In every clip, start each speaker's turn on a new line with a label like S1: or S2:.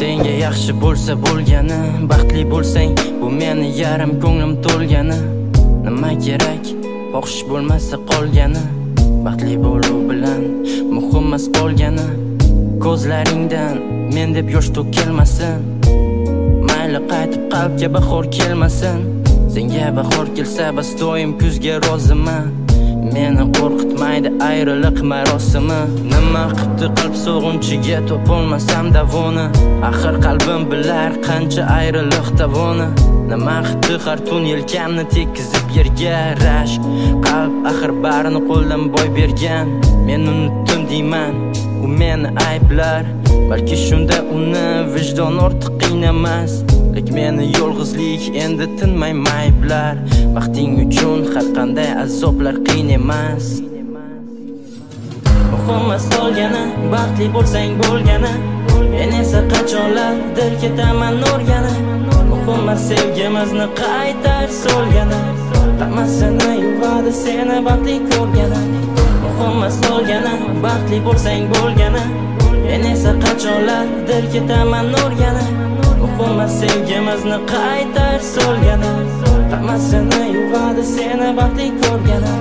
S1: Senga yaxshi bo'lsa bo'lgani, baxtli bo'lsang bu meni yarim ko'nglim to'lgani. Nima kerak xohish bo'lmasa qolgani, baxtli bo'luv bilan muhim emas qolgani. Ko'zlaringdan men deb yosh to'kilmasin, mayli qaytib qalbga bahor kelmasin. Senga bahor kelsa bas doim kuzga roziman. Meni qo'rqitmaydi ayriliq marosimi. Nima qilibdi qalb sog'inchiga topolmasam davoni. Axir qalbim bilar qancha ayriliq davoni. Nima qilibdi har tun yelkamni tekizib yerga rashk. Qalb axir barini qo'ldan boy bergan. Men unutdim deyman, u meni ayblar. Balki shunda uni vijdon ortiq qiynamas. Lek meni yolg'izlik endi tinmay mayblar. Vaqting uchun har qanday azoblar qiyin emas. Muhim emas qolgani, baxtli bo'lsang bo'lgani. Men esa qachonlardir ketaman o'rgani. Muhim emas sevgimizni qaytar solgani. Hammasini yuvadi seni baxtli ko'rgani. Muhim emas qolgani, baxtli bo'lsang bo'lgani. Men esa qachonlardir ketaman o'rgani. Muhim emas sevgimizni qaytar solgani. Hammasini yuvadi seni baxtli ko'rgani.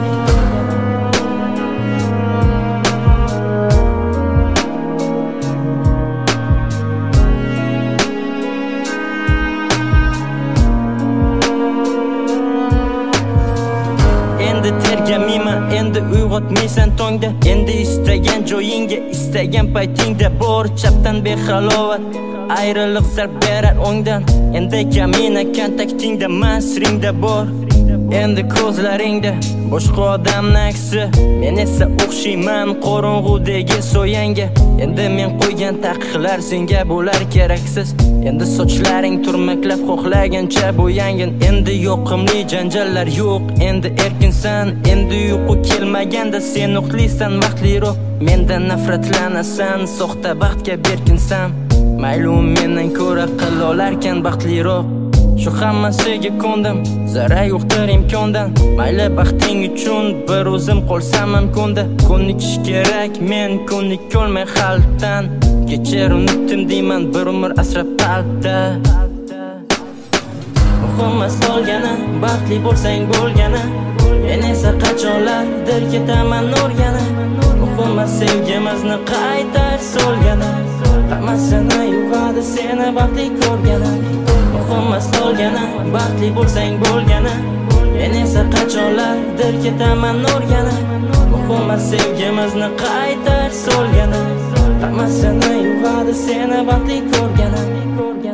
S1: Endi tergamayman, endi uyg'otmaysan tongda. Endi istagan joyingga, istagan paytingda bor. Chapdan behalovat ayriliq zarb berar o'ngdan. Endi kamina kontaktingda mas ringda bor. Endi ko'zlaringda boshqa odamning aksi. Men esa o'xshayman qorong'udagi so'yanga. Endi men qo'ygan taqiqlar senga bo'lar keraksiz. Endi sochlaring turmaklab xohlagancha bo'yangin. Endi yoqimli janjallar yo'q, endi erkinsan. Endi uyqu kelmaganda sen uxlaysan vaqtliroq. Mendan nafratlanasan, soxta baxtga berkinsan. Mayli mendan ko'ra qil olarkan baxtliroq. Shu hammasiga ko'ndim, zarar yo'qdir imkondan. Mayli baxting uchun bir o'zim qolsam ham ko'nda. Ko'nikish kerak, men ko'nikolmay xalqdan. Kechir unutdim deyman, bir umr asrab qalbda. Muhim emas qolgani, baxtli bo'lsang bo'lgani. Men esa qachonlardir ketaman o'rgani. Muhim emas sevgimizni qaytar solgani. Hammasini yuvadi seni baxtli ko'rgani. Muhim emas qolgani, baxtli bo'lsang bo'lgani. Men esa qachonlardir ketaman o'rgani. Muhim emas sevgimizni qaytar solgani. Hammasini yuvadi seni baxtli ko'rgani.